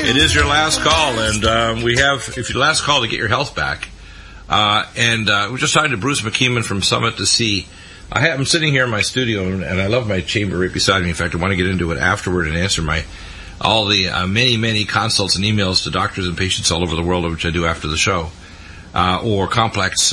It is your last call, and we have, if your last call to get your health back. We're just talking to Bruce McKeeman from Summit to See. I'm sitting here in my studio, and I love my chamber right beside me. In fact, I want to get into it afterward and answer all the many consults and emails to doctors and patients all over the world, which I do after the show, or complex,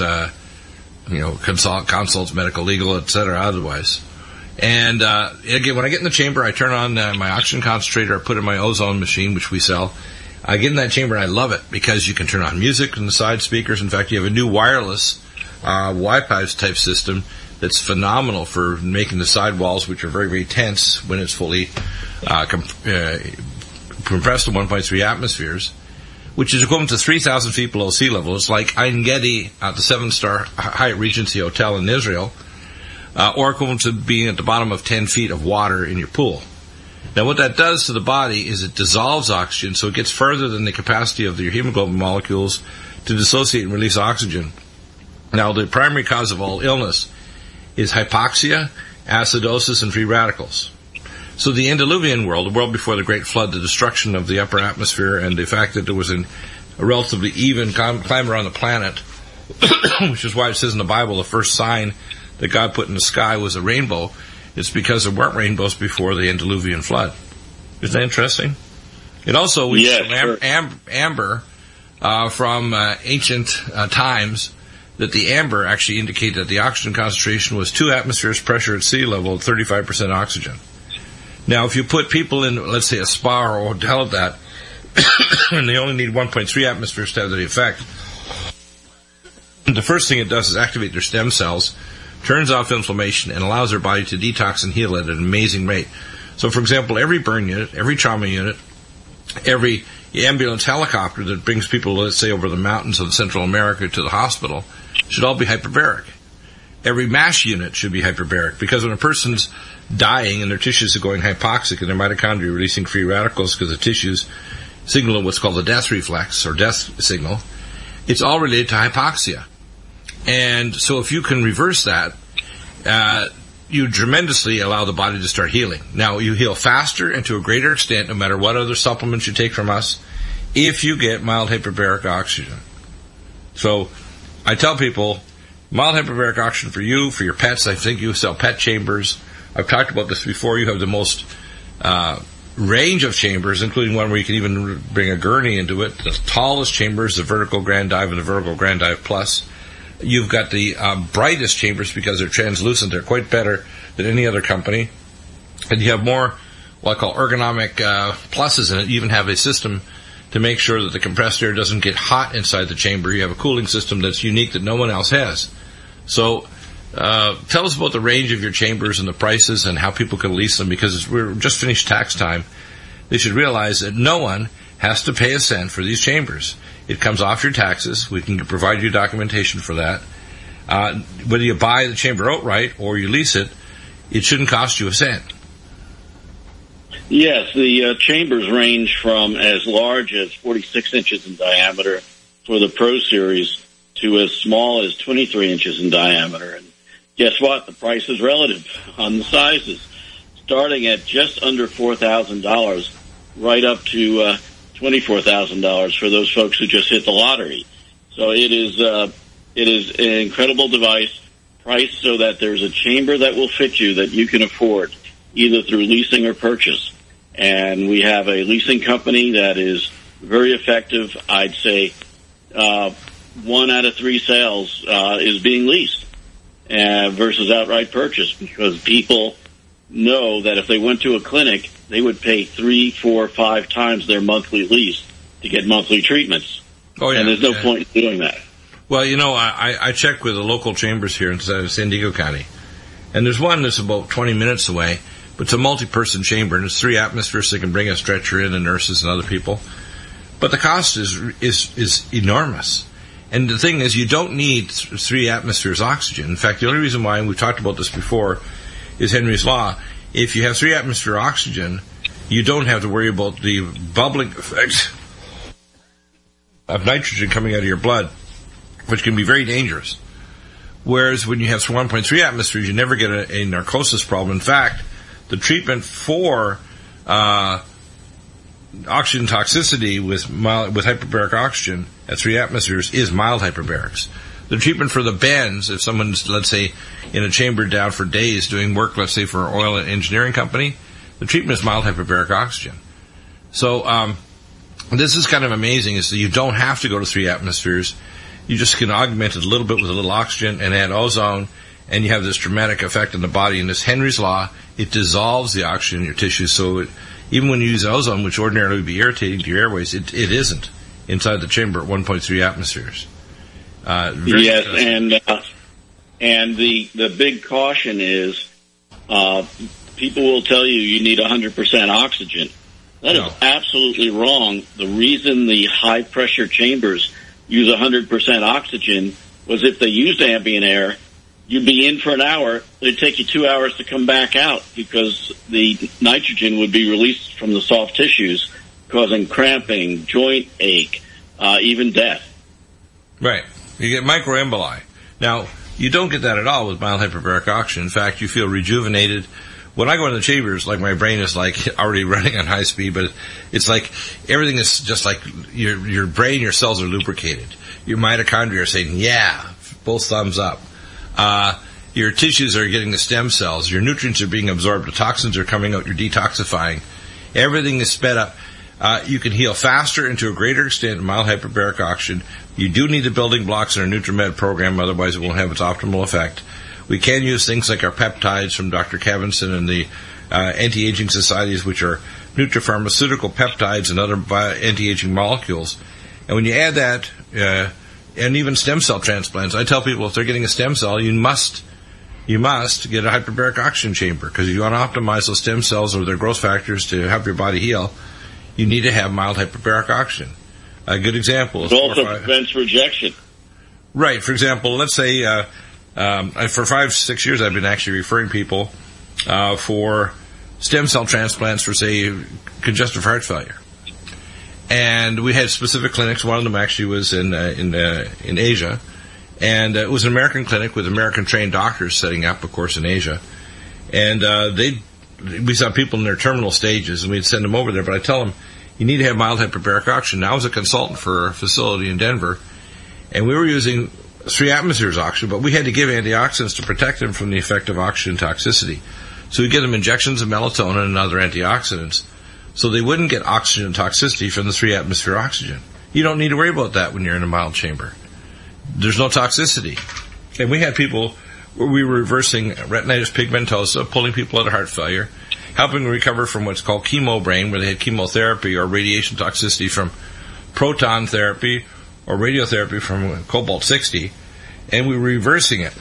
consults, medical, legal, etc. Otherwise. And again, when I get in the chamber, I turn on my oxygen concentrator. I put in my ozone machine, which we sell. I get in that chamber, and I love it because you can turn on music in the side speakers. In fact, you have a new wireless Wi-Fi type system that's phenomenal for making the side walls, which are very, very tense when it's fully compressed to 1.3 atmospheres, which is equivalent to 3,000 feet below sea level. It's like Ein Gedi at the 7-star Hyatt Regency Hotel in Israel. Or equivalent to being at the bottom of 10 feet of water in your pool. Now, what that does to the body is it dissolves oxygen, so it gets further than the capacity of your hemoglobin molecules to dissociate and release oxygen. Now, the primary cause of all illness is hypoxia, acidosis, and free radicals. So the antediluvian world, the world before the Great Flood, the destruction of the upper atmosphere, and the fact that there was a relatively even climate around the planet, which is why it says in the Bible the first sign that God put in the sky was a rainbow. It's because there weren't rainbows before the antediluvian flood. Isn't that interesting? It also, we use amber from ancient times, that the amber actually indicated that the oxygen concentration was 2 atmospheres pressure at sea level, 35% oxygen. Now, if you put people in, let's say, a spa or a hotel at that, and they only need 1.3 atmospheres to have the effect, the first thing it does is activate their stem cells, turns off inflammation, and allows their body to detox and heal at an amazing rate. So, for example, every burn unit, every trauma unit, every ambulance helicopter that brings people, let's say, over the mountains of Central America to the hospital should all be hyperbaric. Every MASH unit should be hyperbaric, because when a person's dying and their tissues are going hypoxic and their mitochondria are releasing free radicals because the tissues signal what's called the death reflex or death signal, it's all related to hypoxia. And so if you can reverse that, you tremendously allow the body to start healing. Now, you heal faster and to a greater extent, no matter what other supplements you take from us, if you get mild hyperbaric oxygen. So I tell people, mild hyperbaric oxygen for you, for your pets. I think you sell pet chambers. I've talked about this before. You have the most range of chambers, including one where you can even bring a gurney into it. The tallest chamber is the Vertical Grand Dive and the Vertical Grand Dive Plus. You've got the brightest chambers because they're translucent. They're quite better than any other company. And you have more what I call ergonomic pluses in it. You even have a system to make sure that the compressed air doesn't get hot inside the chamber. You have a cooling system that's unique that no one else has. So tell us about the range of your chambers and the prices and how people can lease them, because we're just finished tax time. They should realize that no one has to pay a cent for these chambers. It comes off your taxes. We can provide you documentation for that. Whether you buy the chamber outright or you lease it, it shouldn't cost you a cent. Yes, the chambers range from as large as 46 inches in diameter for the Pro Series to as small as 23 inches in diameter. And guess what? The price is relative on the sizes, starting at just under $4,000 right up to $24,000 for those folks who just hit the lottery. So it is an incredible device, priced so that there's a chamber that will fit you that you can afford, either through leasing or purchase. And we have a leasing company that is very effective. I'd say 1 out of 3 sales is being leased versus outright purchase, because people know that if they went to a clinic, they would pay 3, 4, 5 times their monthly lease to get monthly treatments. Oh, yeah, and there's no point in doing that. Well, I check with the local chambers here in San Diego County, and there's one that's about 20 minutes away, but it's a multi-person chamber, and it's 3 atmospheres, so they can bring a stretcher in and nurses and other people. But the cost is enormous. And the thing is, you don't need 3 atmospheres oxygen. In fact, the only reason why, and we've talked about this before, is Henry's Law. If you have 3 atmosphere oxygen, you don't have to worry about the bubbling effect of nitrogen coming out of your blood, which can be very dangerous. Whereas when you have 1.3 atmospheres, you never get a narcosis problem. In fact, the treatment for the oxygen toxicity with hyperbaric oxygen at 3 atmospheres is mild hyperbarics. The treatment for the bends, if someone's, let's say, in a chamber down for days doing work, let's say, for an oil and engineering company, the treatment is mild hyperbaric oxygen. So this is kind of amazing, is that you don't have to go to 3 atmospheres. You just can augment it a little bit with a little oxygen and add ozone, and you have this dramatic effect on the body. And this Henry's Law, it dissolves the oxygen in your tissues, so even when you use ozone, which ordinarily would be irritating to your airways, it isn't inside the chamber at 1.3 atmospheres. Yes, and the big caution is people will tell you need 100% oxygen. That is absolutely wrong. The reason the high-pressure chambers use 100% oxygen was if they used ambient air, you'd be in for an hour. It'd take you 2 hours to come back out because the nitrogen would be released from the soft tissues, causing cramping, joint ache, even death. Right. You get microemboli. Now, you don't get that at all with mild hyperbaric oxygen. In fact, you feel rejuvenated. When I go in the chambers, like my brain is like already running on high speed, but it's like everything is just like your brain, your cells are lubricated. Your mitochondria are saying, yeah, both thumbs up. Your tissues are getting the stem cells. Your nutrients are being absorbed. The toxins are coming out. You're detoxifying. Everything is sped up. You can heal faster and to a greater extent in mild hyperbaric oxygen. You do need the building blocks in our NutriMed program, otherwise it won't have its optimal effect. We can use things like our peptides from Dr. Kevinson and the anti-aging societies, which are nutrapharmaceutical peptides and other anti-aging molecules. And when you add that, and even stem cell transplants, I tell people if they're getting a stem cell, you must get a hyperbaric oxygen chamber, because if you want to optimize those stem cells or their growth factors to help your body heal, you need to have mild hyperbaric oxygen. A good example is... It also prevents rejection. Right. For example, let's say for 5-6 years I've been actually referring people for stem cell transplants for, say, congestive heart failure. And we had specific clinics. One of them actually was in Asia. And it was an American clinic with American-trained doctors setting up, of course, in Asia. And we saw people in their terminal stages, and we'd send them over there. But I tell them, you need to have mild hyperbaric oxygen. Now, I was a consultant for a facility in Denver, and we were using 3 atmospheres oxygen, but we had to give antioxidants to protect them from the effect of oxygen toxicity. So we give them injections of melatonin and other antioxidants, so they wouldn't get oxygen toxicity from the 3 atmosphere oxygen. You don't need to worry about that when you're in a mild chamber. There's no toxicity. And we had people where we were reversing retinitis pigmentosa, pulling people out of heart failure, helping them recover from what's called chemo brain, where they had chemotherapy or radiation toxicity from proton therapy or radiotherapy from cobalt-60, and we were reversing it.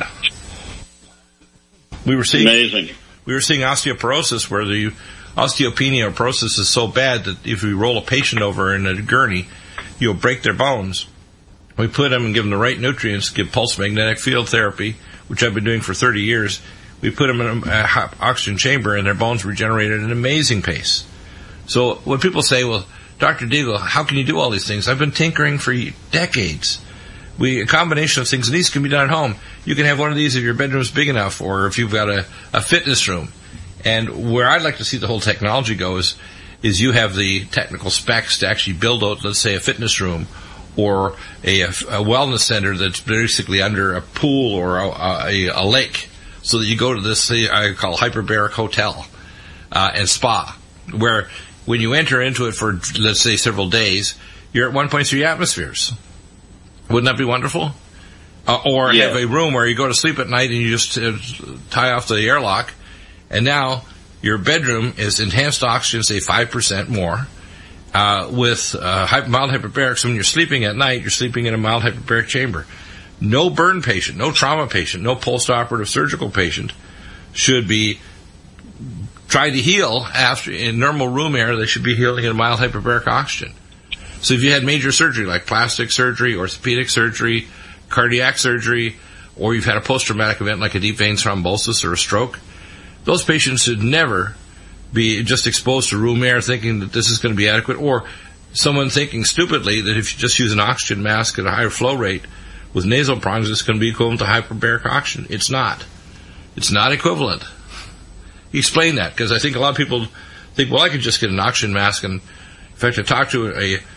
We were seeing Amazing. We were seeing osteoporosis, where the osteopenia or porosis is so bad that if we roll a patient over in a gurney, you'll break their bones. We put them and give them the right nutrients, give pulse magnetic field therapy, which I've been doing for 30 years. We put them in an oxygen chamber, and their bones regenerated at an amazing pace. So when people say, well, Dr. Deagle, how can you do all these things? I've been tinkering for decades. A combination of things, and these can be done at home. You can have one of these if your bedroom's big enough, or if you've got a fitness room. And where I'd like to see the whole technology go is you have the technical specs to actually build out, let's say, a fitness room, or a wellness center that's basically under a pool or a lake, so that you go to this, I call hyperbaric hotel and spa, where when you enter into it for, let's say, several days, you're at 1.3 atmospheres. Wouldn't that be wonderful? Or have a room where you go to sleep at night and you just tie off the airlock, and now your bedroom is enhanced oxygen, say 5% more, with mild hyperbaric. So when you're sleeping at night, you're sleeping in a mild hyperbaric chamber. No burn patient, no trauma patient, no post-operative surgical patient should be trying to heal after in normal room air. They should be healing in a mild hyperbaric oxygen. So if you had major surgery like plastic surgery, orthopedic surgery, cardiac surgery, or you've had a post-traumatic event like a deep vein thrombosis or a stroke, those patients should never be just exposed to room air thinking that this is going to be adequate, or someone thinking stupidly that if you just use an oxygen mask at a higher flow rate with nasal prongs, it's going to be equivalent to hyperbaric oxygen. It's not. It's not equivalent. Explain that, because I think a lot of people think, well, I could just get an oxygen mask and In fact, I talked to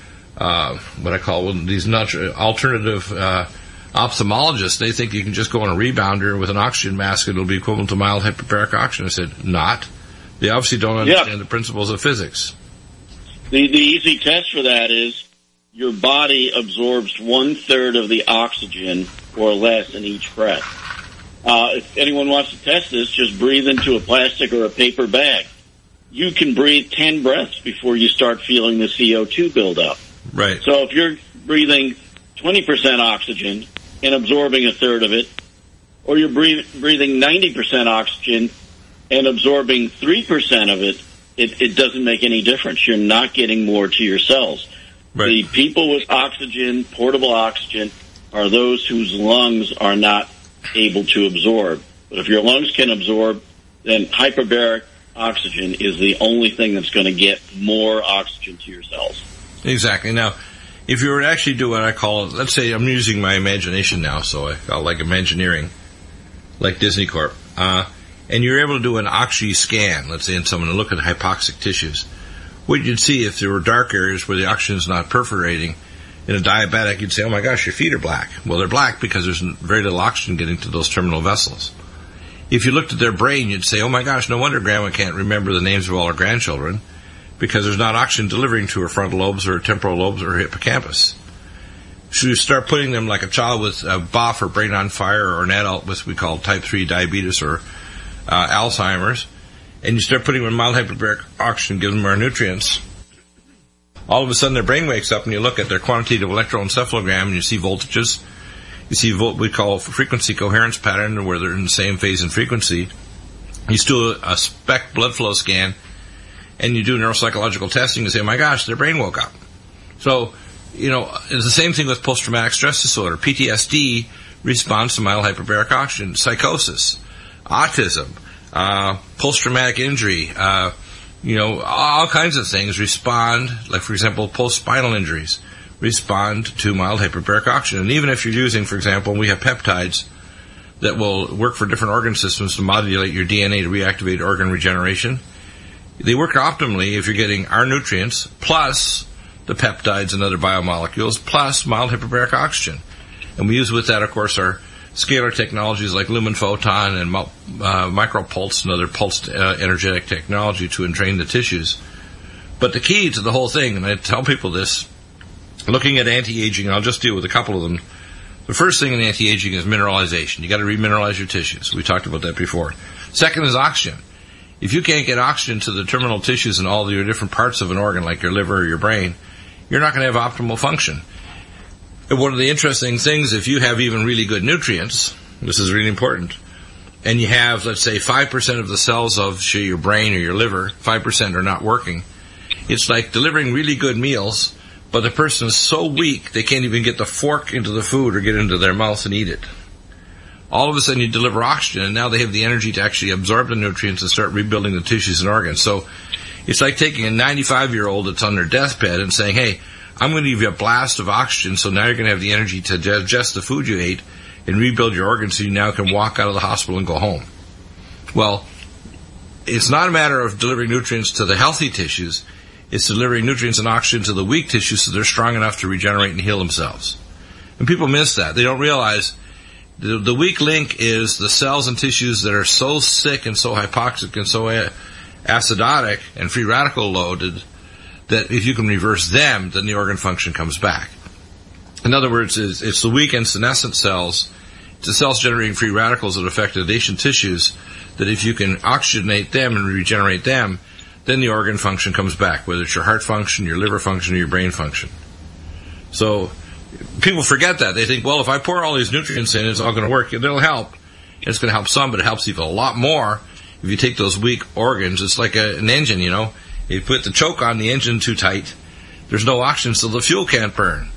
what I call these alternative ophthalmologists. They think you can just go on a rebounder with an oxygen mask and it'll be equivalent to mild hyperbaric oxygen. I said, not. They obviously don't understand the principles of physics. The easy test for that is your body absorbs 1/3 of the oxygen or less in each breath. If anyone wants to test this, just breathe into a plastic or a paper bag. You can breathe 10 breaths before you start feeling the CO2 buildup. Right. So if you're breathing 20% oxygen and absorbing 1/3 of it, or you're breathing 90% oxygen and absorbing 3% of it, it doesn't make any difference. You're not getting more to your cells. Right. The people with oxygen, portable oxygen, are those whose lungs are not able to absorb. But if your lungs can absorb, then hyperbaric oxygen is the only thing that's going to get more oxygen to your cells. Exactly. Now, if you were to actually do what I call, let's say I'm using my imagination now, so I call it like Imagineering, like Disney Corp, and you're able to do an oxy scan, let's say in someone, and look at hypoxic tissues, what you'd see if there were dark areas where the oxygen's not perforating, in a diabetic, you'd say, oh my gosh, your feet are black. Well, they're black because there's very little oxygen getting to those terminal vessels. If you looked at their brain, you'd say, oh my gosh, no wonder grandma can't remember the names of all her grandchildren, because there's not oxygen delivering to her frontal lobes or her temporal lobes or her hippocampus. Should you start putting them like a child with a BOF or brain on fire, or an adult with what we call type 3 diabetes or Alzheimer's, and you start putting them in mild hyperbaric oxygen, give them more nutrients, all of a sudden their brain wakes up and you look at their quantitative electroencephalogram and you see voltages. You see what we call frequency coherence pattern, where they're in the same phase and frequency. You do a SPECT blood flow scan, and you do neuropsychological testing and say, oh my gosh, their brain woke up. So, it's the same thing with post-traumatic stress disorder. PTSD responds to mild hyperbaric oxygen. Psychosis, autism, post-traumatic injury, all kinds of things respond, like, for example, post-spinal injuries respond to mild hyperbaric oxygen. And even if you're using, for example, we have peptides that will work for different organ systems to modulate your DNA to reactivate organ regeneration. They work optimally if you're getting our nutrients plus the peptides and other biomolecules plus mild hyperbaric oxygen. And we use with that, of course, our scalar technologies like lumen photon and micropulse and other pulsed energetic technology to entrain the tissues. But the key to the whole thing, and I tell people this, looking at anti-aging, and I'll just deal with a couple of them. The first thing in anti-aging is mineralization. You got to remineralize your tissues. We talked about that before. Second is oxygen. If you can't get oxygen to the terminal tissues and all your different parts of an organ, like your liver or your brain, you're not going to have optimal function. And one of the interesting things, if you have even really good nutrients, this is really important, and you have, let's say, 5% of the cells of your brain or your liver, 5% are not working, it's like delivering really good meals, but the person is so weak they can't even get the fork into the food or get into their mouth and eat it. All of a sudden you deliver oxygen, and now they have the energy to actually absorb the nutrients and start rebuilding the tissues and organs. So it's like taking a 95-year-old that's on their deathbed and saying, hey, I'm going to give you a blast of oxygen, so now you're going to have the energy to digest the food you ate and rebuild your organs so you now can walk out of the hospital and go home. Well, it's not a matter of delivering nutrients to the healthy tissues. It's delivering nutrients and oxygen to the weak tissues so they're strong enough to regenerate and heal themselves. And people miss that. They don't realize the weak link is the cells and tissues that are so sick and so hypoxic and so acidotic and free radical loaded that if you can reverse them, then the organ function comes back. In other words, it's the weak and senescent cells, it's the cells generating free radicals that affect adjacent tissues, that if you can oxygenate them and regenerate them, then the organ function comes back, whether it's your heart function, your liver function, or your brain function. So people forget that. They think, well, if I pour all these nutrients in, it's all going to work. It'll help. It's going to help some, but it helps even a lot more if you take those weak organs. It's like an engine, You put the choke on the engine too tight, there's no oxygen, so the fuel can't burn.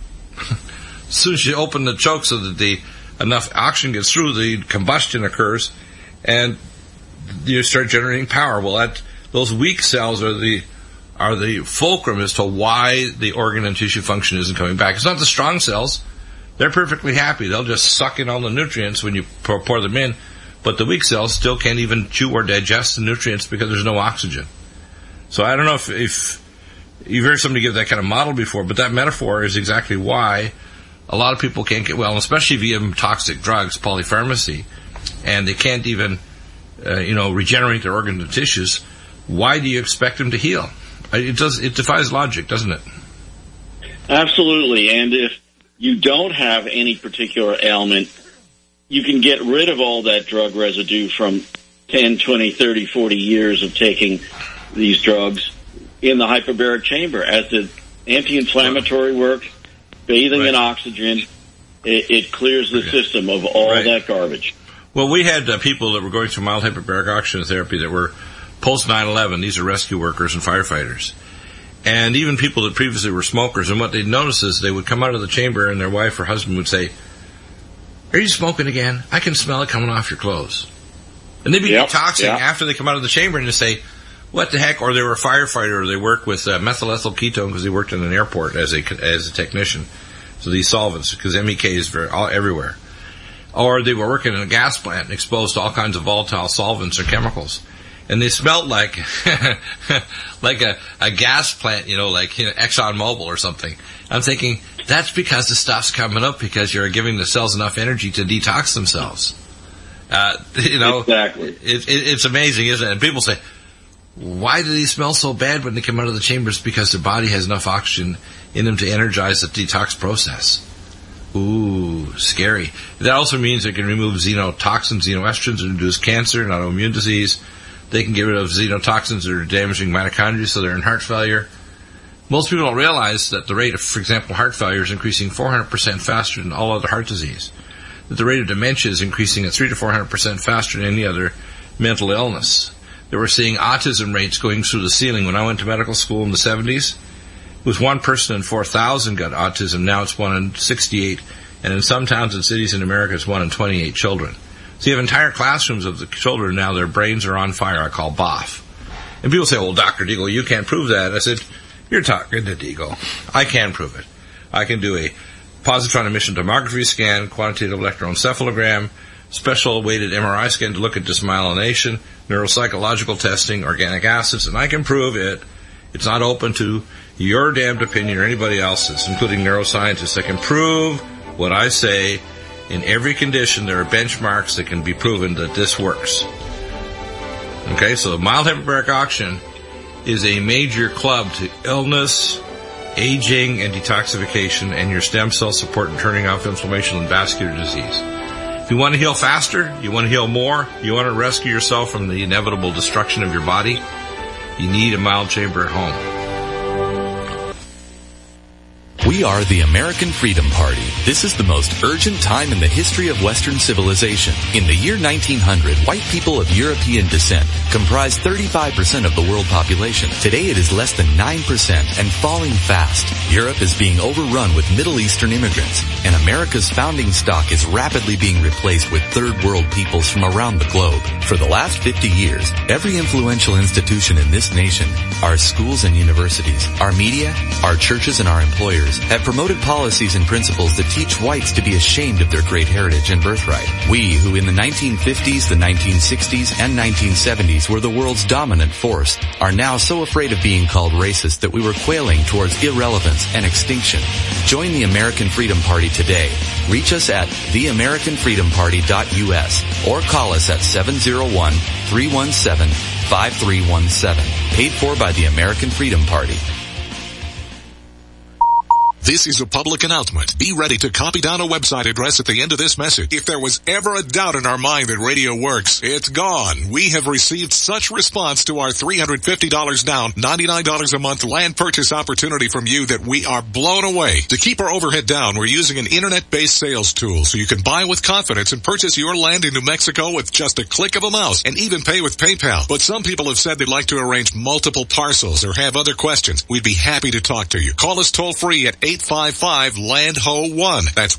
As soon as you open the choke so that enough oxygen gets through, the combustion occurs, and you start generating power. Well, those weak cells are the fulcrum as to why the organ and tissue function isn't coming back. It's not the strong cells. They're perfectly happy. They'll just suck in all the nutrients when you pour them in. But the weak cells still can't even chew or digest the nutrients because there's no oxygen. So I don't know if You've heard somebody give that kind of model before, but that metaphor is exactly why a lot of people can't get well, especially if you give them toxic drugs, polypharmacy, and they can't even, regenerate their organs and tissues. Why do you expect them to heal? It defies logic, doesn't it? Absolutely. And if you don't have any particular ailment, you can get rid of all that drug residue from 10, 20, 30, 40 years of taking these drugs in the hyperbaric chamber. As the anti-inflammatory work, bathing in oxygen, it clears the system of all that garbage. Well, we had people that were going through mild hyperbaric oxygen therapy that were post 9/11. These are rescue workers and firefighters. And even people that previously were smokers. And what they'd notice is they would come out of the chamber and their wife or husband would say, "Are you smoking again? I can smell it coming off your clothes." And they'd be detoxing after they come out of the chamber and just say, "What the heck?" Or they were a firefighter, or they worked with methyl ethyl ketone because they worked in an airport as a technician. So these solvents, because MEK is everywhere. Or they were working in a gas plant and exposed to all kinds of volatile solvents or chemicals. And they smelled like a gas plant, Exxon Mobil or something. I'm thinking, that's because the stuff's coming up because you're giving the cells enough energy to detox themselves. Exactly. It's amazing, isn't it? And people say, why do these smell so bad when they come out of the chambers? Because their body has enough oxygen in them to energize the detox process. Ooh, scary. That also means it can remove xenotoxins, xenoestrogens, and reduce cancer and autoimmune disease. They can get rid of xenotoxins that are damaging mitochondria, so they're in heart failure. Most people don't realize that the rate of, for example, heart failure is increasing 400% faster than all other heart disease. That the rate of dementia is increasing at 300 to 400% faster than any other mental illness. That we're seeing autism rates going through the ceiling. When I went to medical school in the 70s, it was 1 person in 4,000 got autism. Now it's 1 in 68. And in some towns and cities in America, it's 1 in 28 children. So you have entire classrooms of the children now, their brains are on fire. I call BOF. And people say, well, Dr. Deagle, you can't prove that. I said, you're talking to Deagle. I can prove it. I can do a positron emission tomography scan, quantitative electroencephalogram, special weighted MRI scan to look at dysmyelination, neuropsychological testing, organic acids, and I can prove it. It's not open to your damned opinion or anybody else's, including neuroscientists. I can prove what I say. In every condition, there are benchmarks that can be proven that this works. Okay, so mild hyperbaric oxygen is a major club to illness, aging, and detoxification, and your stem cell support in turning off inflammation and vascular disease. If you want to heal faster, you want to heal more, you want to rescue yourself from the inevitable destruction of your body, you need a mild chamber at home. We are the American Freedom Party. This is the most urgent time in the history of Western civilization. In the year 1900, white people of European descent comprised 35% of the world population. Today it is less than 9% and falling fast. Europe is being overrun with Middle Eastern immigrants, and America's founding stock is rapidly being replaced with third world peoples from around the globe. For the last 50 years, every influential institution in this nation, our schools and universities, our media, our churches, and our employers have promoted policies and principles that teach whites to be ashamed of their great heritage and birthright. We, who in the 1950s, the 1960s, and 1970s were the world's dominant force, are now so afraid of being called racist that we were quailing towards irrelevance and extinction. Join the American Freedom Party today. Reach us at theamericanfreedomparty.us or call us at 701-317-5317. Paid for by the American Freedom Party. This is a public announcement. Be ready to copy down a website address at the end of this message. If there was ever a doubt in our mind that radio works, it's gone. We have received such response to our $350 down, $99 a month land purchase opportunity from you that we are blown away. To keep our overhead down, we're using an internet-based sales tool so you can buy with confidence and purchase your land in New Mexico with just a click of a mouse and even pay with PayPal. But some people have said they'd like to arrange multiple parcels or have other questions. We'd be happy to talk to you. Call us toll-free at 1-855-LAND-HO-1. That's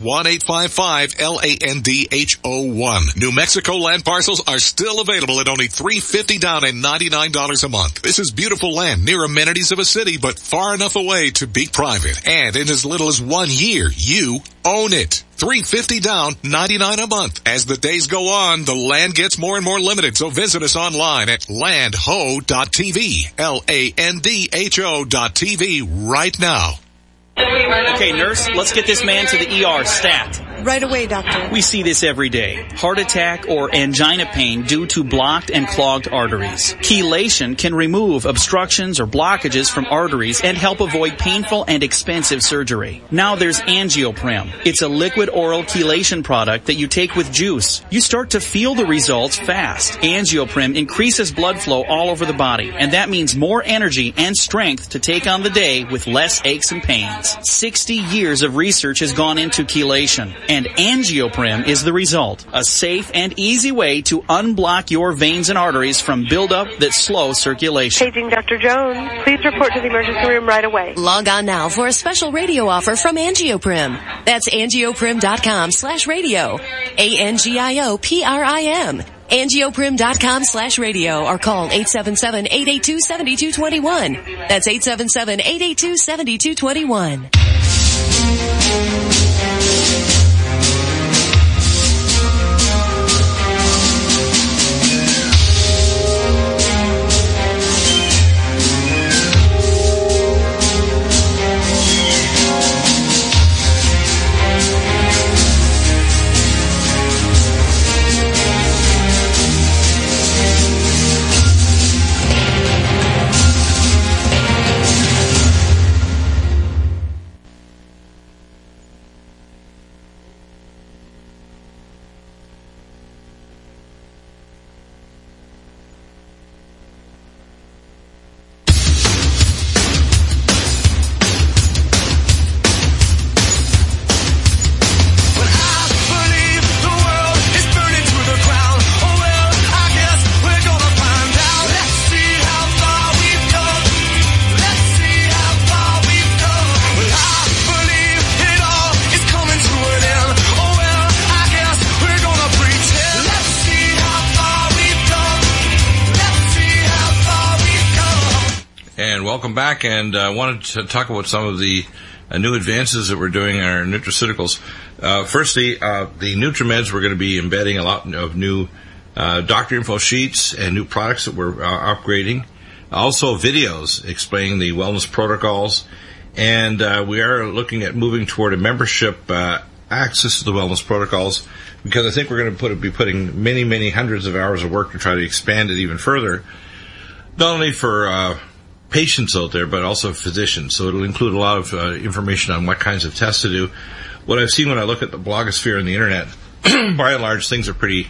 1-855-LANDHO-1. New Mexico land parcels are still available at only $350 down and $99 a month. This is beautiful land near amenities of a city, but far enough away to be private. And in as little as 1 year, you own it. $350 down, $99 a month. As the days go on, the land gets more and more limited, so visit us online at landho.tv, LANDHO.tv right now. Okay, nurse, let's get this man to the ER stat. Right away, doctor. We see this every day. Heart attack or angina pain due to blocked and clogged arteries. Chelation can remove obstructions or blockages from arteries and help avoid painful and expensive surgery. Now there's Angioprim. It's a liquid oral chelation product that you take with juice. You start to feel the results fast. Angioprim increases blood flow all over the body, and that means more energy and strength to take on the day with less aches and pains. 60 years of research has gone into chelation, and Angioprim is the result. A safe and easy way to unblock your veins and arteries from buildup that slows circulation. Paging Dr. Jones. Please report to the emergency room right away. Log on now for a special radio offer from Angioprim. That's angioprim.com/radio. ANGIOPRIM. Angioprim.com/radio or call 877-882-7221. That's 877-882-7221. Welcome back, and I wanted to talk about some of the new advances that we're doing in our nutraceuticals. Firstly, the NutriMeds, we're going to be embedding a lot of new doctor info sheets and new products that we're upgrading. Also videos explaining the wellness protocols, and we are looking at moving toward a membership access to the wellness protocols, because I think we're going to be putting many, many hundreds of hours of work to try to expand it even further, not only for patients out there, but also physicians. So it'll include a lot of information on what kinds of tests to do. What I've seen when I look at the blogosphere and the internet, by and large, things are pretty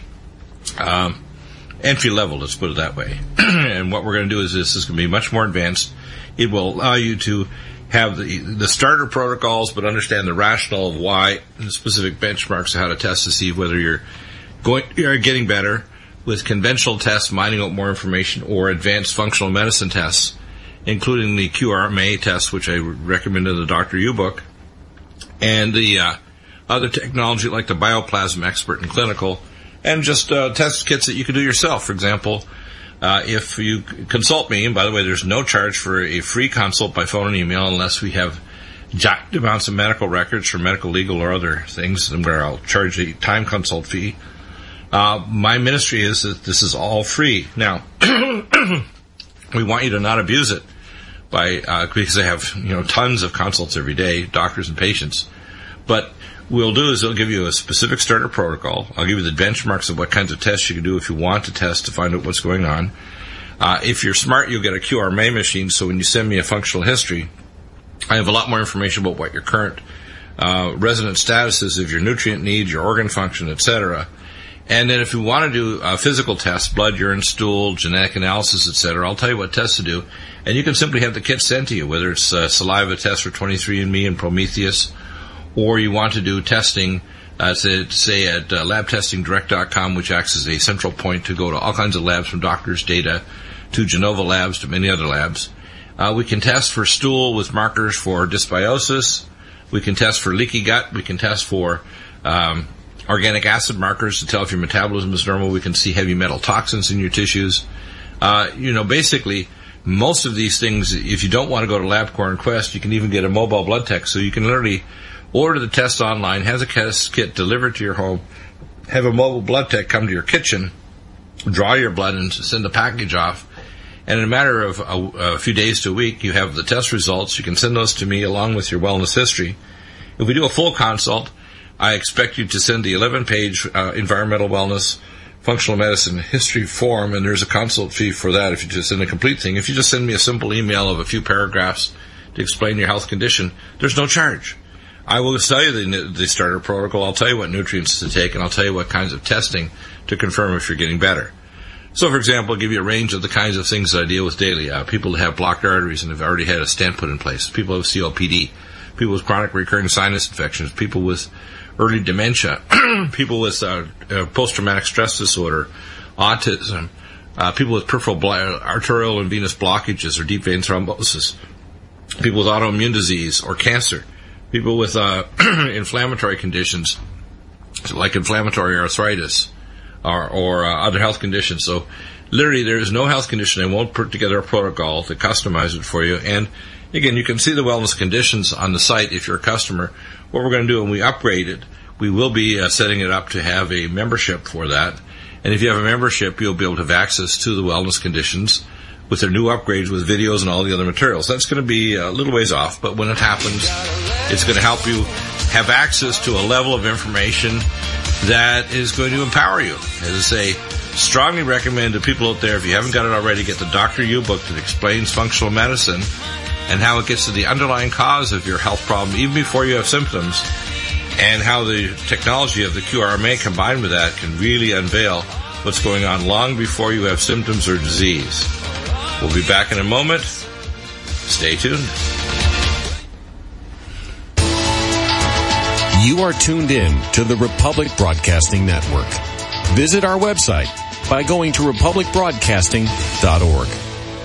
entry level, let's put it that way. And what we're going to do is this is going to be much more advanced. It will allow you to have the starter protocols, but understand the rationale of why, and the specific benchmarks of how to test to see whether you're getting better with conventional tests, mining out more information, or advanced functional medicine tests, including the QRMA test, which I recommend in the Dr. U book, and the other technology like the Bioplasm Expert and Clinical, and just test kits that you can do yourself. For example, if you consult me, and by the way, there's no charge for a free consult by phone and email unless we have jacked amounts of medical records for medical, legal, or other things where I'll charge a time consult fee. My ministry is that this is all free. Now, we want you to not abuse it because I have tons of consults every day, doctors and patients. But we'll do is they'll give you a specific starter protocol. I'll give you the benchmarks of what kinds of tests you can do if you want to test to find out what's going on. If you're smart, you'll get a QRMA machine, so when you send me a functional history, I have a lot more information about what your current resident status is of your nutrient needs, your organ function, etc. And then if you want to do physical tests, blood, urine, stool, genetic analysis, etc., I'll tell you what tests to do. And you can simply have the kit sent to you, whether it's a saliva test for 23andMe and Prometheus, or you want to do testing, say at labtestingdirect.com, which acts as a central point to go to all kinds of labs, from doctors' data to Genova labs to many other labs. We can test for stool with markers for dysbiosis, We can test for leaky gut. We can test for organic acid markers to tell if your metabolism is normal. We can see heavy metal toxins in your tissues. Basically, most of these things, if you don't want to go to LabCorp and Quest, you can even get a mobile blood tech. So you can literally order the test online, has a test kit delivered to your home, have a mobile blood tech come to your kitchen, draw your blood and send the package off. And in a matter of a few days to a week, you have the test results. You can send those to me along with your wellness history. If we do a full consult, I expect you to send the 11-page environmental wellness functional medicine history form, and there's a consult fee for that if you just send a complete thing. If you just send me a simple email of a few paragraphs to explain your health condition, there's no charge. I will tell you the starter protocol. I'll tell you what nutrients to take, and I'll tell you what kinds of testing to confirm if you're getting better. So, for example, I'll give you a range of the kinds of things that I deal with daily. People that have blocked arteries and have already had a stent put in place. People with COPD. People with chronic recurring sinus infections. People with early dementia. People with post-traumatic stress disorder. Autism. People with peripheral arterial and venous blockages or deep vein thrombosis. People with autoimmune disease or cancer. People with inflammatory conditions like inflammatory arthritis or other health conditions. So literally there is no health condition. I won't put together a protocol to customize it for you. And again, you can see the wellness conditions on the site if you're a customer. What we're going to do when we upgrade it, we will be setting it up to have a membership for that. And if you have a membership, you'll be able to have access to the wellness conditions with their new upgrades with videos and all the other materials. That's going to be a little ways off, but when it happens, it's going to help you have access to a level of information that is going to empower you. As I say, strongly recommend to people out there, if you haven't got it already, get the Dr. U book that explains functional medicine and how it gets to the underlying cause of your health problem even before you have symptoms, and how the technology of the QRMA combined with that can really unveil what's going on long before you have symptoms or disease. We'll be back in a moment. Stay tuned. You are tuned in to the Republic Broadcasting Network. Visit our website by going to republicbroadcasting.org.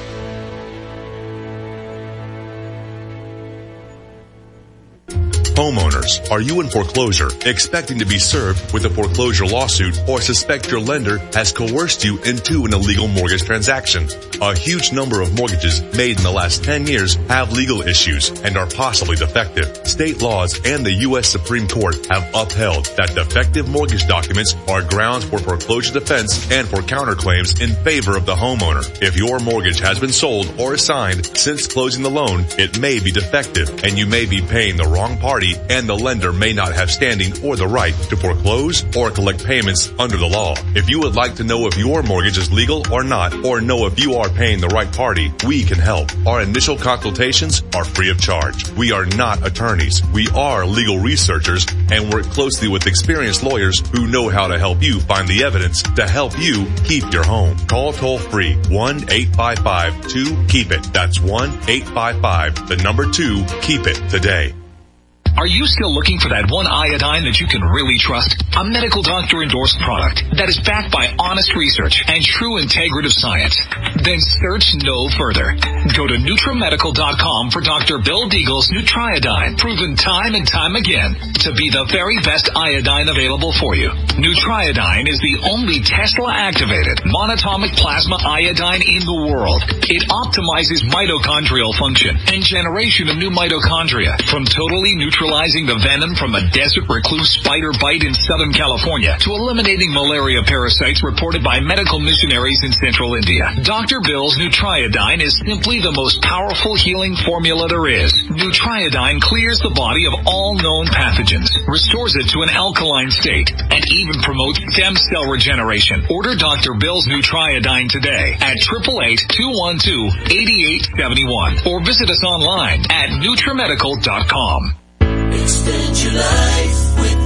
Homeowners, are you in foreclosure, expecting to be served with a foreclosure lawsuit, or suspect your lender has coerced you into an illegal mortgage transaction? A huge number of mortgages made in the last 10 years have legal issues and are possibly defective. State laws and the U.S. Supreme Court have upheld that defective mortgage documents are grounds for foreclosure defense and for counterclaims in favor of the homeowner. If your mortgage has been sold or assigned since closing the loan, it may be defective and you may be paying the wrong party, and the lender may not have standing or the right to foreclose or collect payments under the law. If you would like to know if your mortgage is legal or not, or know if you are paying the right party, we can help. Our initial consultations are free of charge. We are not attorneys. We are legal researchers and work closely with experienced lawyers who know how to help you find the evidence to help you keep your home. Call toll free 1-855-2-KEEP-IT. That's 1-855-2-KEEP-IT today. Are you still looking for that one iodine that you can really trust? A medical doctor endorsed product that is backed by honest research and true integrative science? Then search no further. Go to NutriMedical.com for Dr. Bill Deagle's Nutriodine, proven time and time again to be the very best iodine available for you. Nutriodine is the only Tesla-activated monatomic plasma iodine in the world. It optimizes mitochondrial function and generation of new mitochondria, from totally neutralizing the venom from a desert recluse spider bite in Southern California to eliminating malaria parasites reported by medical missionaries in central India. Dr. Bill's Nutriodine is simply the most powerful healing formula there is. Nutriodine clears the body of all known pathogens, restores it to an alkaline state, and even promotes stem cell regeneration. Order Dr. Bill's Nutriodine today at 888-212-8871 or visit us online at NutriMedical.com. Extend your life with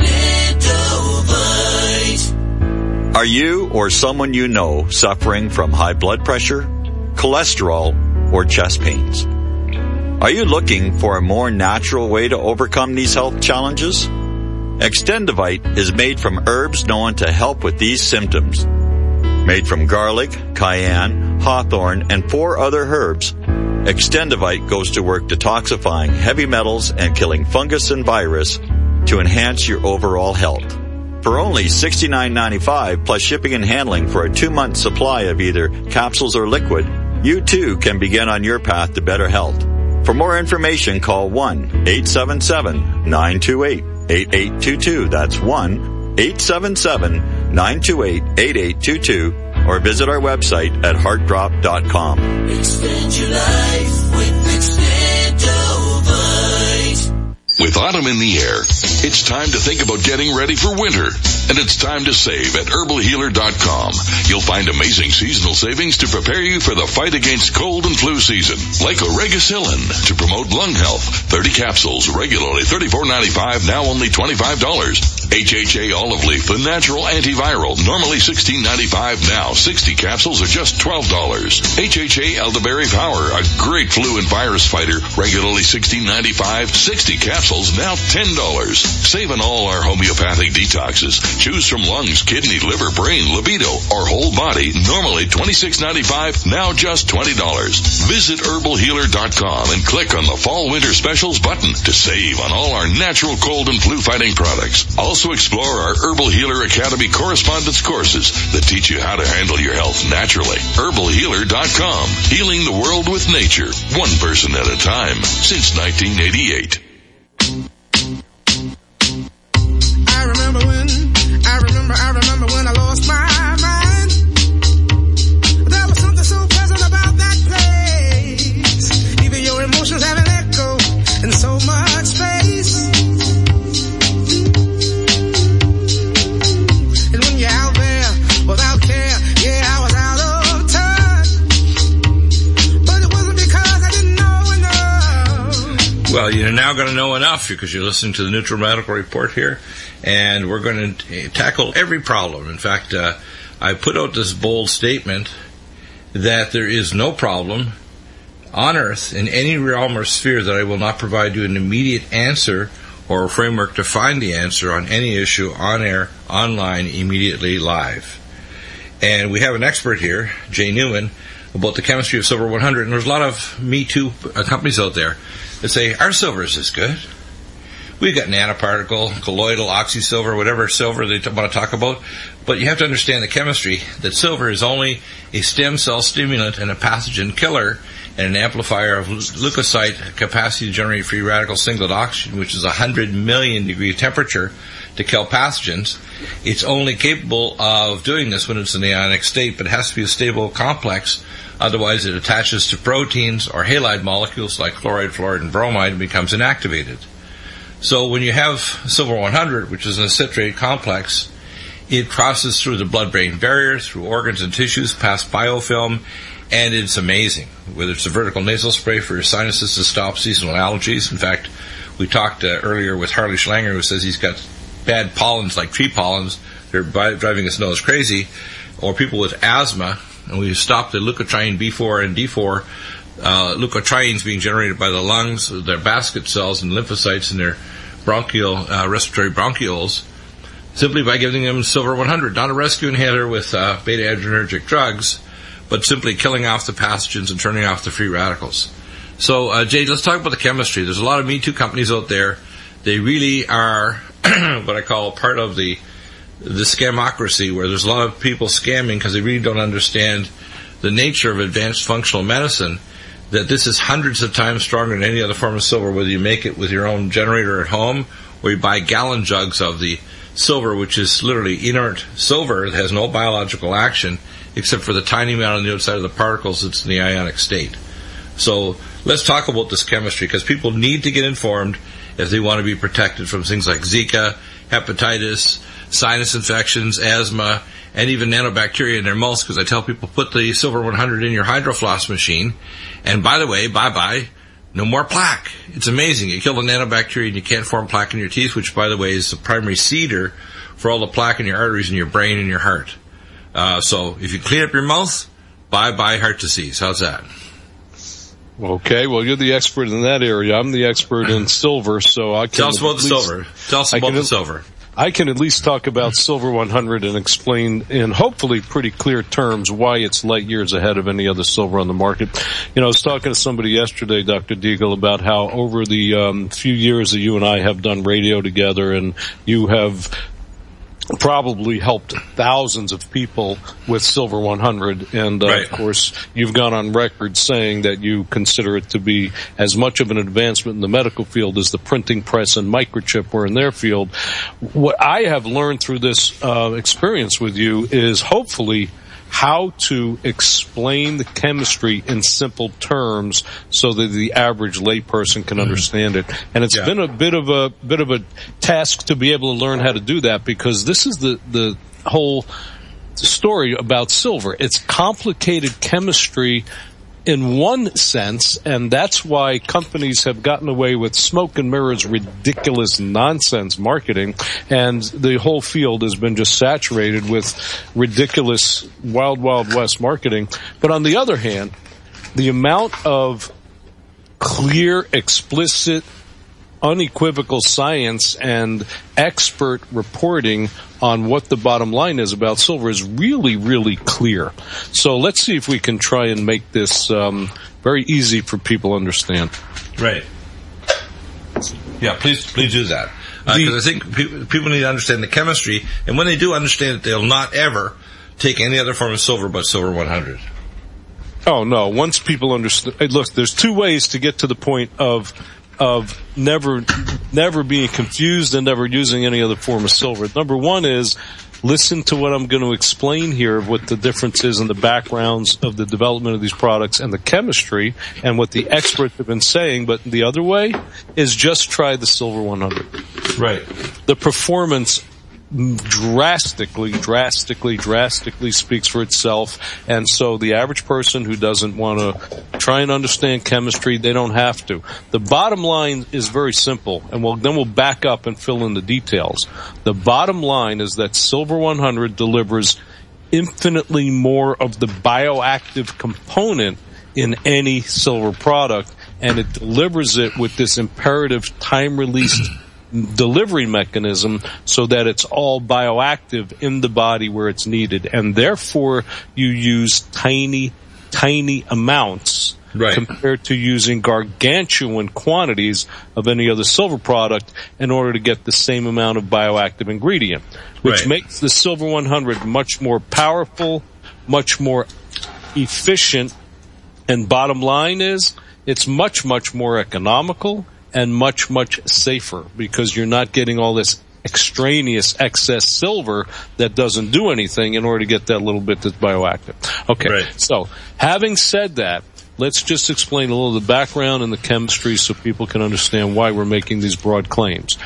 Extendovite. Are you or someone you know suffering from high blood pressure, cholesterol, or chest pains? Are you looking for a more natural way to overcome these health challenges? Extendovite is made from herbs known to help with these symptoms. Made from garlic, cayenne, hawthorn, and 4 other herbs, Extendivite goes to work detoxifying heavy metals and killing fungus and virus to enhance your overall health. For only $69.95 plus shipping and handling for a 2-month supply of either capsules or liquid, you too can begin on your path to better health. For more information, call 1-877-928-8822. That's 1-877-928-8822. Or visit our website at heartdrop.com. Extend your life with Extendovite. With autumn in the air, it's time to think about getting ready for winter. And it's time to save at herbalhealer.com. You'll find amazing seasonal savings to prepare you for the fight against cold and flu season. Like Oregacillin to promote lung health. 30 capsules, regularly $34.95, now only $25. HHA Olive Leaf, the natural antiviral, normally $16.95, now 60 capsules are just $12. HHA Elderberry Power, a great flu and virus fighter, regularly $16.95, 60 capsules, now $10. Save on all our homeopathic detoxes. Choose from lungs, kidney, liver, brain, libido, or whole body, normally $26.95, now just $20. Visit herbalhealer.com and click on the Fall Winter Specials button to save on all our natural cold and flu fighting products. Also explore our Herbal Healer Academy correspondence courses that teach you how to handle your health naturally. herbalhealer.com, healing the world with nature, one person at a time, since 1988. I remember when I lost my mind. There was something so pleasant about that place. Even your emotions have an echo in so much space. And when you're out there without care, yeah, I was out of touch. But it wasn't because I didn't know enough. Well, you're now going to know enough because you're listening to the Neutral Medical Report here. And we're going to tackle every problem. In fact, I put out this bold statement that there is no problem on Earth in any realm or sphere that I will not provide you an immediate answer or a framework to find the answer on any issue on air, online, immediately, live. And we have an expert here, Jay Newman, about the chemistry of Silver 100. And there's a lot of Me Too companies out there that say, our silver is this good. We've got nanoparticle, colloidal, oxysilver, whatever silver they want to talk about. But you have to understand the chemistry, that silver is only a stem cell stimulant and a pathogen killer and an amplifier of leukocyte capacity to generate free radical singlet oxygen, which is 100 million degree temperature to kill pathogens. It's only capable of doing this when it's in the ionic state, but it has to be a stable complex. Otherwise, it attaches to proteins or halide molecules like chloride, fluoride, and bromide and becomes inactivated. So when you have Silver 100, which is an citrate complex, it crosses through the blood-brain barrier, through organs and tissues, past biofilm, and it's amazing. Whether it's a vertical nasal spray for your sinuses to stop seasonal allergies. In fact, we talked earlier with Harley Schlanger, who says he's got bad pollens like tree pollens. They're driving his nose crazy. Or people with asthma, and we stopped the leukotriene B4 and D4 leukotrienes being generated by the lungs, their basket cells and lymphocytes in their bronchial, respiratory bronchioles, simply by giving them Silver 100, not a rescue inhaler with beta-adrenergic drugs, but simply killing off the pathogens and turning off the free radicals. So, Jay, let's talk about the chemistry. There's a lot of Me Too companies out there. They really are what I call part of the scamocracy, where there's a lot of people scamming because they really don't understand the nature of advanced functional medicine, that this is hundreds of times stronger than any other form of silver, whether you make it with your own generator at home or you buy gallon jugs of the silver, which is literally inert silver that has no biological action except for the tiny amount on the outside of the particles that's in the ionic state. So let's talk about this chemistry, because people need to get informed if they want to be protected from things like Zika, hepatitis, sinus infections, asthma, and even nanobacteria in their mouths, because I tell people, put the Silver 100 in your hydrofloss machine, and by the way, bye-bye, no more plaque. It's amazing. You kill the nanobacteria and you can't form plaque in your teeth, which, by the way, is the primary seeder for all the plaque in your arteries in your brain and your heart. So if you clean up your mouth, bye-bye heart disease. How's that? Okay, well, you're the expert in that area. I'm the expert in silver, so I can... Tell us about the silver. Tell us about the silver. I can at least talk about Silver 100 and explain in hopefully pretty clear terms why it's light years ahead of any other silver on the market. You know, I was talking to somebody yesterday, Dr. Deagle, about how over the few years that you and I have done radio together, and you have probably helped thousands of people with Silver 100, and of course you've gone on record saying that you consider it to be as much of an advancement in the medical field as the printing press and microchip were in their field. What I have learned through this experience with you is hopefully how to explain the chemistry in simple terms so that the average layperson can understand it. And it's been a bit of a task to be able to learn how to do that, because this is the whole story about silver. It's complicated chemistry in one sense, and that's why companies have gotten away with smoke and mirrors, ridiculous nonsense marketing, and the whole field has been just saturated with ridiculous wild, wild west marketing. But on the other hand, the amount of clear, explicit, unequivocal science and expert reporting on what the bottom line is about silver is really, really clear. So let's see if we can try and make this very easy for people to understand. Right. Yeah, please do that. Because I think people need to understand the chemistry, and when they do understand it, they'll not ever take any other form of silver but Silver 100. Oh, no. Once people understand... Look, there's two ways to get to the point of never being confused and never using any other form of silver. Number one is listen to what I'm going to explain here of what the difference is in the backgrounds of the development of these products and the chemistry and what the experts have been saying. But the other way is just try the Silver 100. Right. The performance drastically speaks for itself, and so the average person who doesn't want to try and understand chemistry, they don't have to. The bottom line is very simple, and then we'll back up and fill in the details. The bottom line is that Silver 100 delivers infinitely more of the bioactive component in any silver product, and it delivers it with this imperative time-released delivery mechanism so that it's all bioactive in the body where it's needed. And therefore, you use tiny amounts compared to using gargantuan quantities of any other silver product in order to get the same amount of bioactive ingredient, which makes the Silver 100 much more powerful, much more efficient, and bottom line is it's much more economical and much safer, because you're not getting all this extraneous excess silver that doesn't do anything in order to get that little bit that's bioactive. Okay, so having said that, let's just explain a little of the background and the chemistry so people can understand why we're making these broad claims.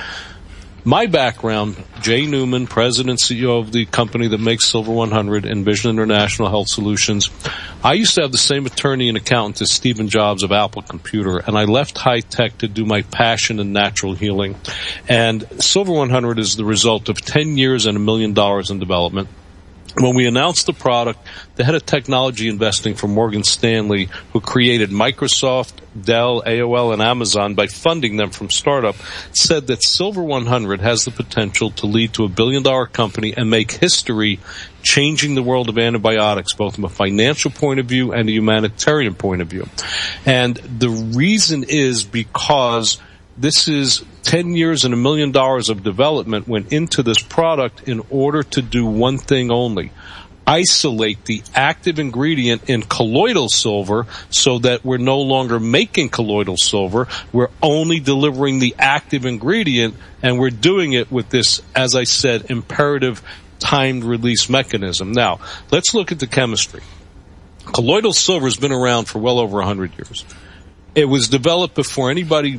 My background, Jay Newman, President and CEO of the company that makes Silver 100, Envision International Health Solutions. I used to have the same attorney and accountant as Stephen Jobs of Apple Computer, and I left high tech to do my passion in natural healing. And Silver 100 is the result of 10 years and $1 million in development. When we announced the product, the head of technology investing for Morgan Stanley, who created Microsoft, Dell, AOL, and Amazon by funding them from startup, said that Silver 100 has the potential to lead to $1 billion company and make history changing the world of antibiotics, both from a financial point of view and a humanitarian point of view. And the reason is because this is 10 years and $1 million of development went into this product in order to do one thing only: isolate the active ingredient in colloidal silver so that we're no longer making colloidal silver. We're only delivering the active ingredient, and we're doing it with this, as I said, imperative timed release mechanism. Now, let's look at the chemistry. Colloidal silver has been around for well over 100 years. It was developed before anybody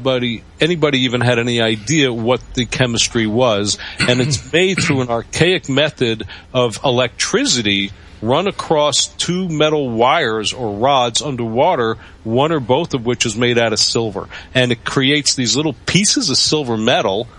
even had any idea what the chemistry was, and it's made through an archaic method of electricity run across two metal wires or rods underwater, one or both of which is made out of silver. And it creates these little pieces of silver metal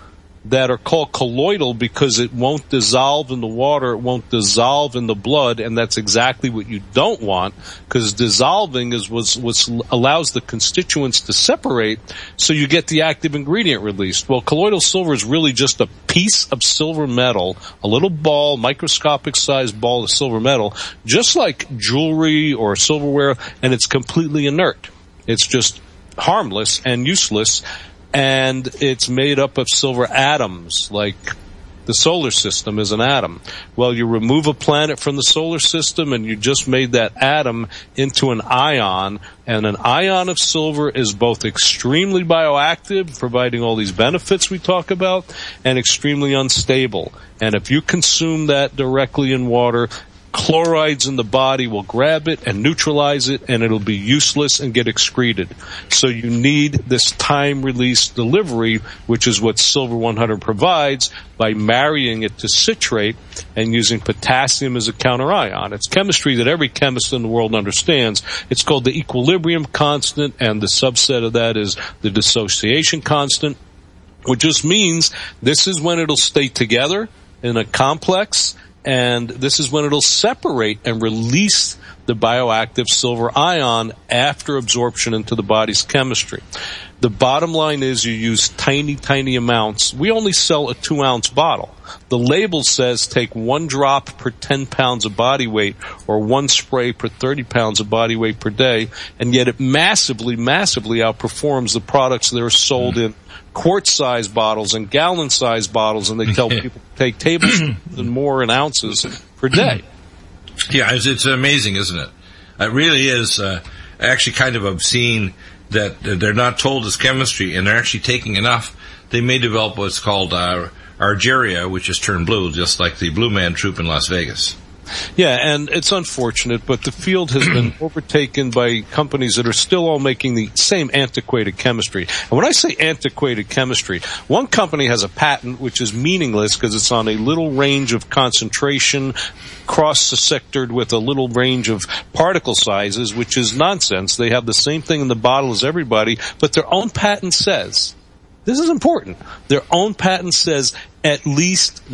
that are called colloidal because it won't dissolve in the water, it won't dissolve in the blood, and that's exactly what you don't want, because dissolving is what allows the constituents to separate, so you get the active ingredient released. Well, colloidal silver is really just a piece of silver metal, a little ball, microscopic sized ball of silver metal, just like jewelry or silverware, and it's completely inert. It's just harmless and useless, and it's made up of silver atoms, like the solar system is an atom. Well, you remove a planet from the solar system and you just made that atom into an ion, and an ion of silver is both extremely bioactive, providing all these benefits we talk about, and extremely unstable. And if you consume that directly in water, chlorides in the body will grab it and neutralize it, and it'll be useless and get excreted. So you need this time-release delivery, which is what Silver 100 provides, by marrying it to citrate and using potassium as a counter-ion. It's chemistry that every chemist in the world understands. It's called the equilibrium constant, and the subset of that is the dissociation constant, which just means this is when it'll stay together in a complex, and this is when it'll separate and release the bioactive silver ion after absorption into the body's chemistry. The bottom line is you use tiny, tiny amounts. We only sell a 2-ounce bottle. The label says take 1 drop per 10 pounds of body weight, or 1 spray per 30 pounds of body weight per day, and yet it massively, massively outperforms the products that are sold in quart-sized bottles and gallon-sized bottles, and they tell people to take tablespoons and more in ounces per day. Yeah, it's amazing, isn't it? It really is actually kind of obscene that they're not told it's chemistry, and they're actually taking enough. They may develop what's called Argyria, which is turned blue, just like the Blue Man Troop in Las Vegas. Yeah, and it's unfortunate, but the field has been overtaken by companies that are still all making the same antiquated chemistry. And when I say antiquated chemistry, one company has a patent which is meaningless because it's on a little range of concentration, cross-sectored with a little range of particle sizes, which is nonsense. They have the same thing in the bottle as everybody, but their own patent says, this is important, their own patent says at least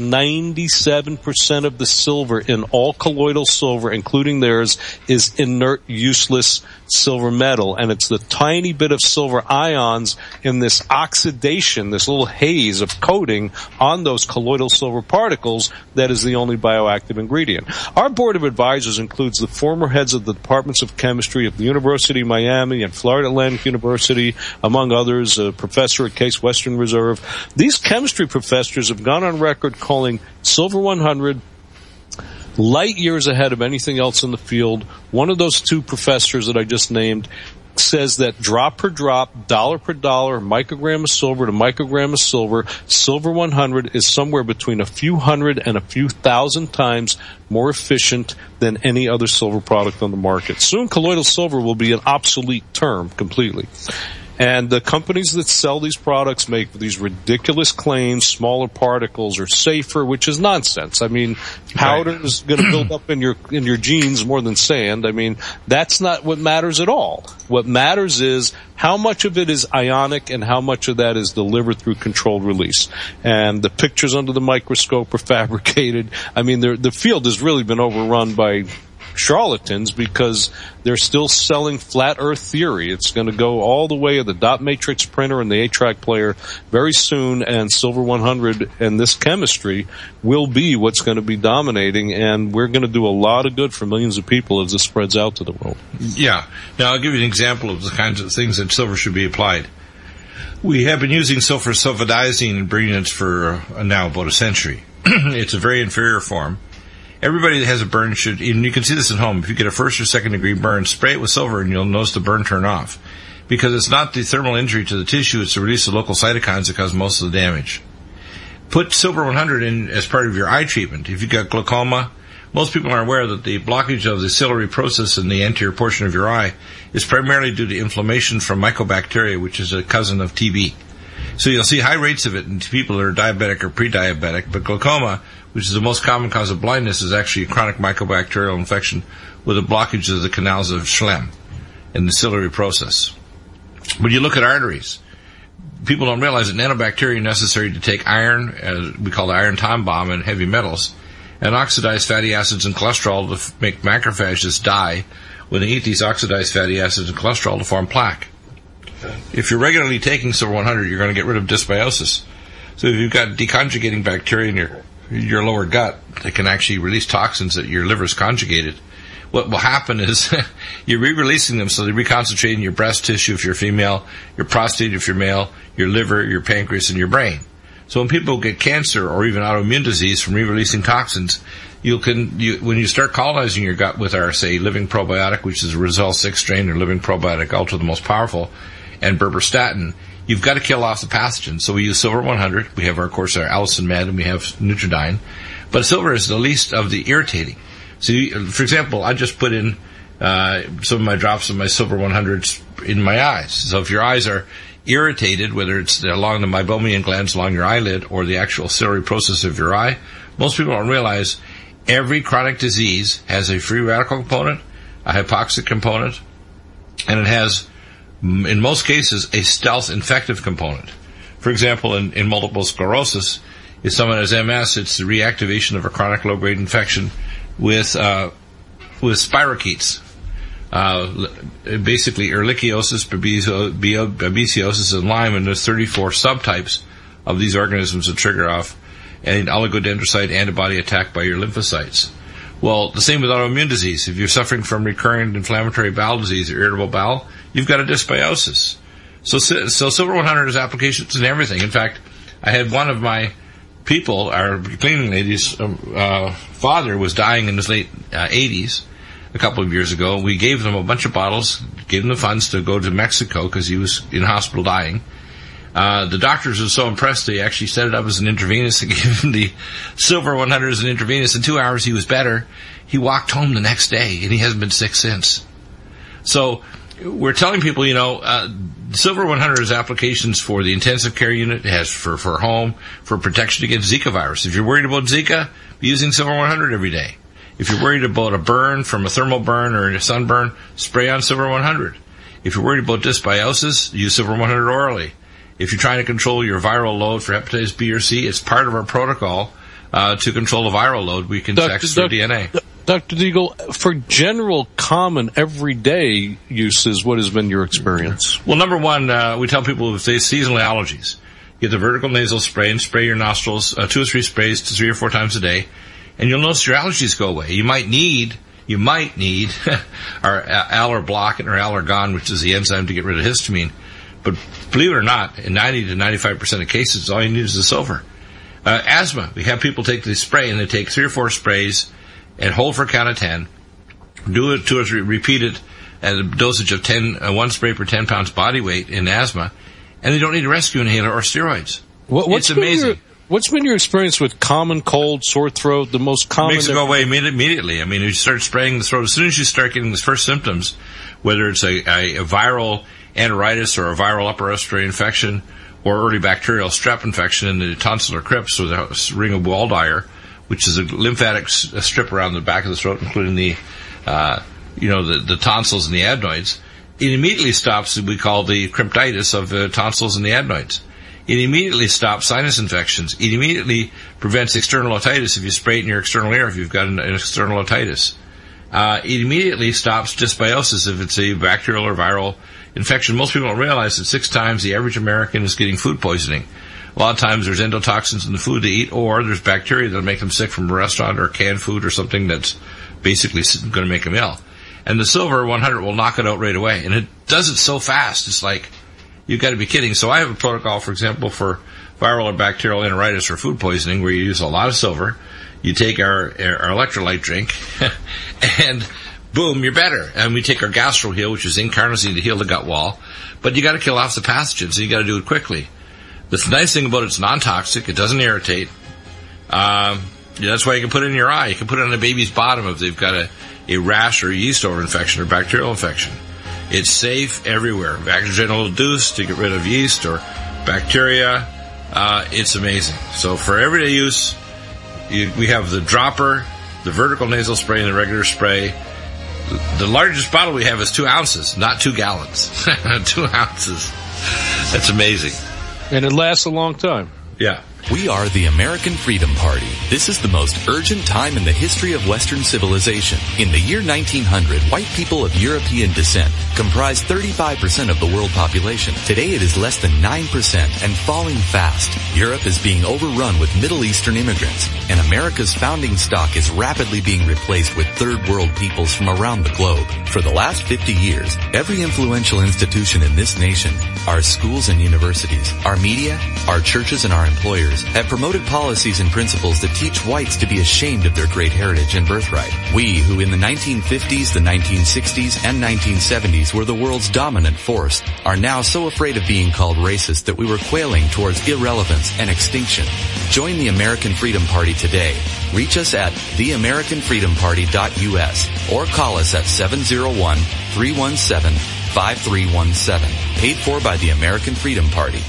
97% of the silver in all colloidal silver, including theirs, is inert, useless silver metal. And it's the tiny bit of silver ions in this oxidation, this little haze of coating on those colloidal silver particles that is the only bioactive ingredient. Our board of advisors includes the former heads of the departments of chemistry at the University of Miami and Florida Atlantic University, among others, a professor at Case Western Reserve. These chemistry professors have gone on record calling Silver 100 light years ahead of anything else in the field. One of those 2 professors that I just named says that drop per drop, dollar per dollar, microgram of silver to microgram of silver, Silver 100 is somewhere between a few hundred and a few thousand times more efficient than any other silver product on the market. Soon colloidal silver will be an obsolete term completely. And the companies that sell these products make these ridiculous claims, smaller particles are safer, which is nonsense. I mean, powder is going to build up in your jeans more than sand. I mean, that's not what matters at all. What matters is how much of it is ionic and how much of that is delivered through controlled release. And the pictures under the microscope are fabricated. I mean, the field has really been overrun by charlatans because they're still selling flat earth theory. It's going to go all the way of the dot matrix printer and the 8-track player very soon, and Silver 100 and this chemistry will be what's going to be dominating, and we're going to do a lot of good for millions of people as this spreads out to the world. Yeah. Now I'll give you an example of the kinds of things that silver should be applied. We have been using sulfur sulfadiazine ingredients for now about a century. It's a very inferior form. Everybody that has a burn should, and you can see this at home, if you get a 1st or 2nd degree burn, spray it with silver and you'll notice the burn turn off. Because it's not the thermal injury to the tissue, it's the release of local cytokines that cause most of the damage. Put Silver 100 in as part of your eye treatment. If you've got glaucoma, most people are aware that the blockage of the ciliary process in the anterior portion of your eye is primarily due to inflammation from mycobacteria, which is a cousin of TB. So you'll see high rates of it in people that are diabetic or pre-diabetic, but glaucoma, which is the most common cause of blindness, is actually a chronic mycobacterial infection with a blockage of the canals of Schlemm in the ciliary process. When you look at arteries, people don't realize that nanobacteria are necessary to take iron, as we call the iron time bomb, and heavy metals, and oxidized fatty acids and cholesterol to make macrophages die when they eat these oxidized fatty acids and cholesterol to form plaque. If you're regularly taking Silver 100, you're going to get rid of dysbiosis. So if you've got deconjugating bacteria in your lower gut that can actually release toxins that your liver's conjugated, what will happen is you're re-releasing them, so they reconcentrate in your breast tissue if you're female, your prostate if you're male, your liver, your pancreas, and your brain. So when people get cancer or even autoimmune disease from re-releasing toxins, when you start colonizing your gut with our, say, living probiotic, which is a Rizal 6 strain, or living probiotic ultra, the most powerful, and berberstatin, you've got to kill off the pathogens. So we use Silver 100. We have, of course, our Allison Med, and we have Nutridyne. But silver is the least of the irritating. So, for example, I just put in some of my drops of my Silver 100s in my eyes. So if your eyes are irritated, whether it's along the meibomian glands along your eyelid or the actual ciliary process of your eye, most people don't realize every chronic disease has a free radical component, a hypoxic component, and it has, in most cases, a stealth infective component. For example, in multiple sclerosis, if someone has MS, it's the reactivation of a chronic low-grade infection with spirochetes. Basically ehrlichiosis, babesiosis, and Lyme, and there's 34 subtypes of these organisms that trigger off an oligodendrocyte antibody attack by your lymphocytes. Well, the same with autoimmune disease. If you're suffering from recurrent inflammatory bowel disease or irritable bowel, you've got a dysbiosis. So Silver 100 has applications in everything. In fact, I had one of my people, our cleaning lady's father was dying in his late 80s a couple of years ago. We gave them a bunch of bottles, gave them the funds to go to Mexico because he was in hospital dying. The doctors were so impressed they actually set it up as an intravenous and gave him the Silver 100 as an intravenous. In 2 hours he was better. He walked home the next day and he hasn't been sick since. So we're telling people, Silver 100 has applications for the intensive care unit. It has for home, for protection against Zika virus. If you're worried about Zika, be using Silver 100 every day. If you're worried about a burn from a thermal burn or a sunburn, spray on Silver 100. If you're worried about dysbiosis, use Silver 100 orally. If you're trying to control your viral load for hepatitis B or C, it's part of our protocol to control the viral load. We can sex through DNA. Dr. Deagle, for general, common, everyday uses, what has been your experience? Well, number one, we tell people if they have seasonal allergies, get the vertical nasal spray and spray your nostrils 2 or 3 sprays 3 or 4 times a day, and you'll notice your allergies go away. You might need our Allerblockin or Allergon, which is the enzyme to get rid of histamine. But believe it or not, in 90 to 95% of cases, all you need is the silver. Asthma, we have people take this spray, and they take 3 or 4 sprays and hold for a count of 10. Do it 2 or 3, repeat it at a dosage of 1 spray per 10 pounds body weight in asthma, and they don't need a rescue inhaler or steroids. It's amazing. What's been your experience with common cold, sore throat, the most common? Makes it go away immediately. I mean, you start spraying the throat, as soon as you start getting the first symptoms, whether it's a viral enteritis or a viral upper respiratory infection or early bacterial strep infection in the tonsillar crypts or the ring of Waldeyer, which is a lymphatic strip around the back of the throat, including the tonsils and the adenoids, it immediately stops what we call the cryptitis of the tonsils and the adenoids. It immediately stops sinus infections. It immediately prevents external otitis if you spray it in your external ear if you've got an external otitis. It immediately stops dysbiosis if it's a bacterial or viral infection. Most people don't realize that 6 times the average American is getting food poisoning. A lot of times there's endotoxins in the food they eat, or there's bacteria that'll make them sick from a restaurant or canned food or something that's basically going to make them ill. And the Silver 100 will knock it out right away. And it does it so fast, it's like, you've got to be kidding. So I have a protocol, for example, for viral or bacterial enteritis or food poisoning where you use a lot of silver. You take our electrolyte drink, and boom, you're better. And we take our GastroHeal, which is incarnosine to heal the gut wall. But you got to kill off the pathogens, and you got to do it quickly. The nice thing about it's non-toxic. It doesn't irritate. That's why you can put it in your eye. You can put it on a baby's bottom if they've got a rash or a yeast over infection or bacterial infection. It's safe everywhere. Vaginal induced to get rid of yeast or bacteria. It's amazing. So for everyday use, we have the dropper, the vertical nasal spray, and the regular spray. The largest bottle we have is 2 ounces, not 2 gallons. 2 ounces. That's amazing. And it lasts a long time. Yeah. We are the American Freedom Party. This is the most urgent time in the history of Western civilization. In the year 1900, white people of European descent comprised 35% of the world population. Today it is less than 9% and falling fast. Europe is being overrun with Middle Eastern immigrants, and America's founding stock is rapidly being replaced with third world peoples from around the globe. For the last 50 years, every influential institution in this nation, our schools and universities, our media, our churches and our employers, have promoted policies and principles that teach whites to be ashamed of their great heritage and birthright. We, who in the 1950s, the 1960s, and 1970s were the world's dominant force, are now so afraid of being called racist that we were quailing towards irrelevance and extinction. Join the American Freedom Party today. Reach us at theamericanfreedomparty.us or call us at 701-317-5317. Paid for by the American Freedom Party.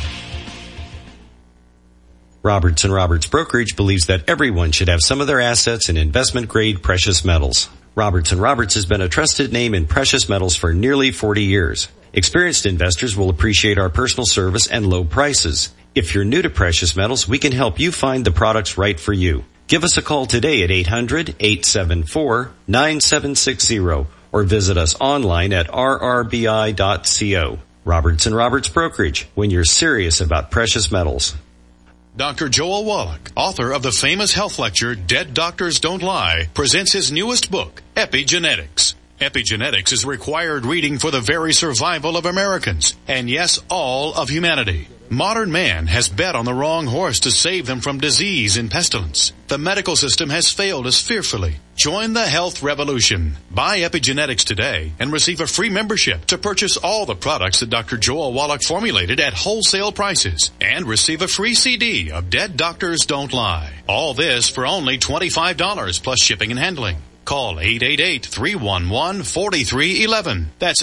Roberts & Roberts Brokerage believes that everyone should have some of their assets in investment-grade precious metals. Roberts & Roberts has been a trusted name in precious metals for nearly 40 years. Experienced investors will appreciate our personal service and low prices. If you're new to precious metals, we can help you find the products right for you. Give us a call today at 800-874-9760 or visit us online at rrbi.co. Roberts & Roberts Brokerage, when you're serious about precious metals. Dr. Joel Wallach, author of the famous health lecture, Dead Doctors Don't Lie, presents his newest book, Epigenetics. Epigenetics is required reading for the very survival of Americans, and yes, all of humanity. Modern man has bet on the wrong horse to save them from disease and pestilence. The medical system has failed us fearfully. Join the health revolution. Buy Epigenetics today and receive a free membership to purchase all the products that Dr. Joel Wallach formulated at wholesale prices and receive a free CD of Dead Doctors Don't Lie. All this for only $25 plus shipping and handling. Call 888-311-4311. That's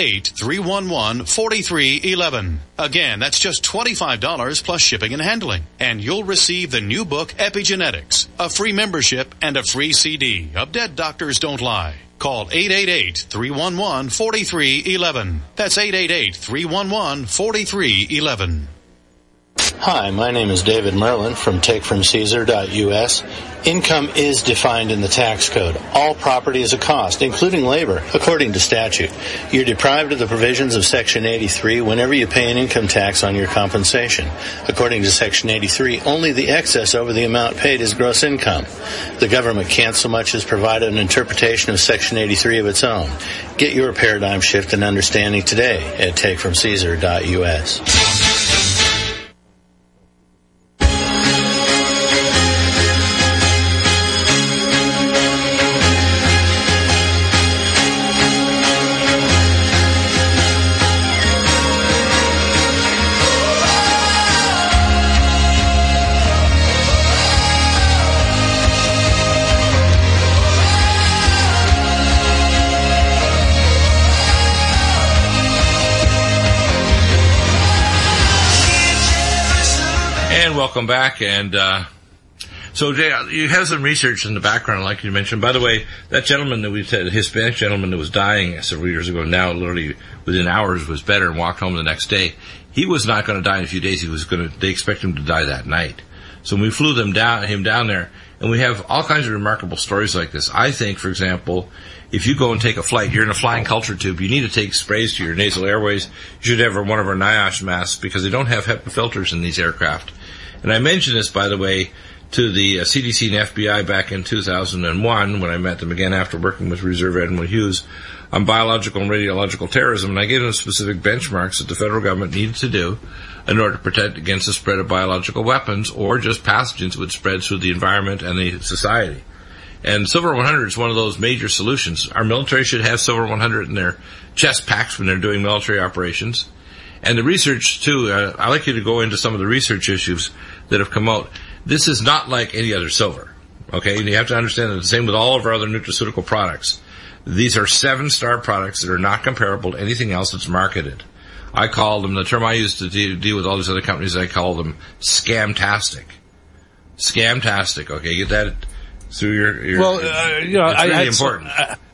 888-311-4311. Again, that's just $25 plus shipping and handling. And you'll receive the new book, Epigenetics, a free membership, and a free CD of Dead Doctors Don't Lie. Call 888-311-4311. That's 888-311-4311. Hi, my name is David Merlin from TakeFromCaesar.us. Income is defined in the tax code. All property is a cost, including labor, according to statute. You're deprived of the provisions of Section 83 whenever you pay an income tax on your compensation. According to Section 83, only the excess over the amount paid is gross income. The government can't so much as provide an interpretation of Section 83 of its own. Get your paradigm shift and understanding today at TakeFromCaesar.us. Welcome back, and so Jay, you have some research in the background, like you mentioned. By the way, that gentleman that we said, the Hispanic gentleman that was dying several years ago, now literally within hours was better and walked home the next day. He was not going to die in a few days. They expect him to die that night. So we flew him down there, and we have all kinds of remarkable stories like this. I think, for example, if you go and take a flight, you're in a flying culture tube, you need to take sprays to your nasal airways. You should have one of our NIOSH masks because they don't have HEPA filters in these aircraft. And I mentioned this, by the way, to the CDC and FBI back in 2001 when I met them again after working with Reserve Admiral Hughes on biological and radiological terrorism. And I gave them specific benchmarks that the federal government needed to do in order to protect against the spread of biological weapons or just pathogens that would spread through the environment and the society. And Silver 100 is one of those major solutions. Our military should have Silver 100 in their chest packs when they're doing military operations. And the research, too, I'd like you to go into some of the research issues that have come out. This is not like any other silver, okay? And you have to understand that the same with all of our other nutraceutical products. These are 7-star products that are not comparable to anything else that's marketed. I call them, the term I use to deal with all these other companies, I call them scamtastic. Scamtastic, okay? Get that through your well, it's really important.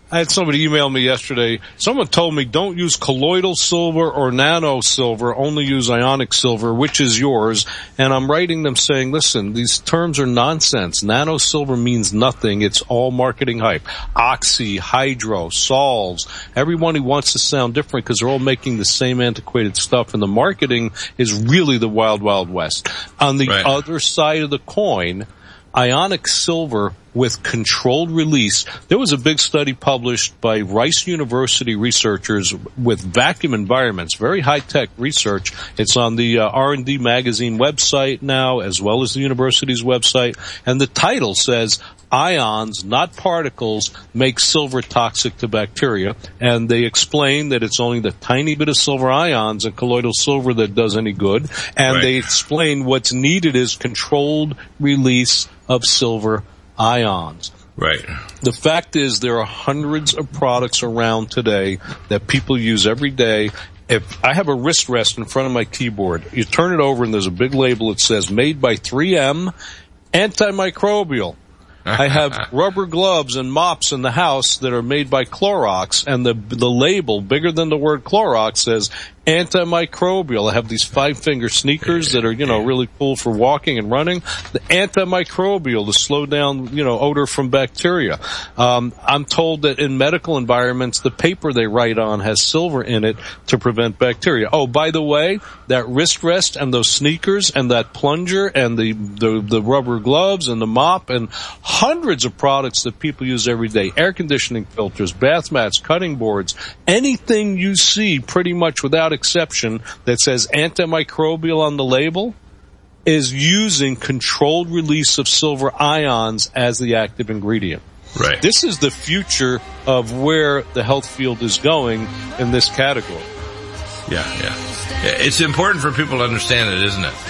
I had somebody email me yesterday. Someone told me don't use colloidal silver or nano silver, only use ionic silver, which is yours. And I'm writing them saying, listen, these terms are nonsense. Nano silver means nothing. It's all marketing hype. Oxy, hydro, sols, everyone who wants to sound different because they're all making the same antiquated stuff, and the marketing is really the wild, wild west. On the other side of the coin, ionic silver with controlled release. There was a big study published by Rice University researchers with vacuum environments, very high-tech research. It's on the R&D magazine website now, as well as the university's website. And the title says, ions, not particles, make silver toxic to bacteria. And they explain that it's only the tiny bit of silver ions in colloidal silver that does any good. And they explain what's needed is controlled release of silver ions. Right. The fact is there are hundreds of products around today that people use every day. If I have a wrist rest in front of my keyboard, you turn it over and there's a big label that says made by 3M, antimicrobial. I have rubber gloves and mops in the house that are made by Clorox, and the label, bigger than the word Clorox, says antimicrobial. I have these 5-finger sneakers that are, really cool for walking and running. The antimicrobial to slow down, odor from bacteria. I'm told that in medical environments, the paper they write on has silver in it to prevent bacteria. Oh, by the way, that wrist rest and those sneakers and that plunger and the rubber gloves and the mop and hundreds of products that people use every day, air conditioning filters, bath mats, cutting boards, anything you see pretty much without exception that says antimicrobial on the label is using controlled release of silver ions as the active ingredient. Right. This is the future of where the health field is going in this category. Yeah. It's important for people to understand it, isn't it?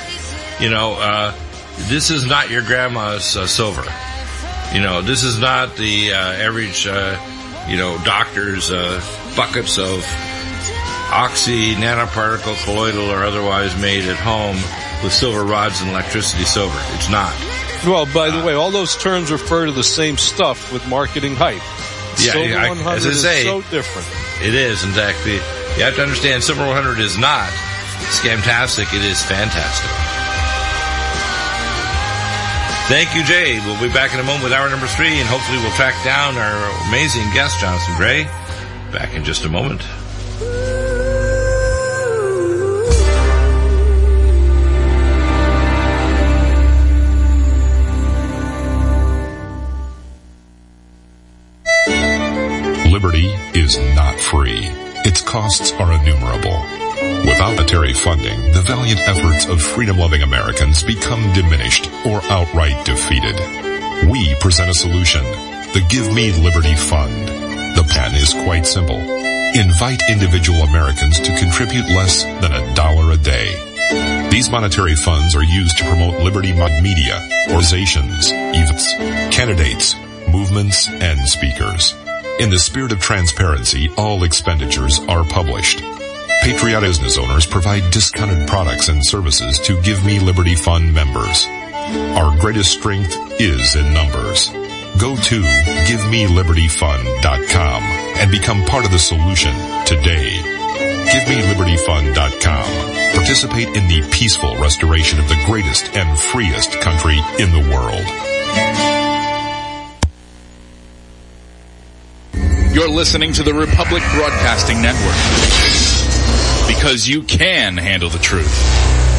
This is not your grandma's silver. This is not the average, doctor's buckets of oxy, nanoparticle, colloidal, or otherwise made at home with silver rods and electricity silver. It's not. Well, by the way, all those terms refer to the same stuff with marketing hype. Silver 100 as I say, is so different. It is. In fact, you have to understand Silver 100 is not scamtastic. It is fantastic. Thank you, Jay. We'll be back in a moment with hour number 3, and hopefully we'll track down our amazing guest, Jonathan Gray. Back in just a moment. Liberty is not free. Its costs are innumerable. Without monetary funding, the valiant efforts of freedom-loving Americans become diminished or outright defeated. We present a solution, the Give Me Liberty Fund. The plan is quite simple. Invite individual Americans to contribute less than $1 a day. These monetary funds are used to promote liberty-minded media, organizations, events, candidates, movements, and speakers. In the spirit of transparency, all expenditures are published. Patriotic business owners provide discounted products and services to Give Me Liberty Fund members. Our greatest strength is in numbers. Go to GiveMeLibertyFund.com and become part of the solution today. GiveMeLibertyFund.com. Participate in the peaceful restoration of the greatest and freest country in the world. You're listening to the Republic Broadcasting Network. Because you can handle the truth.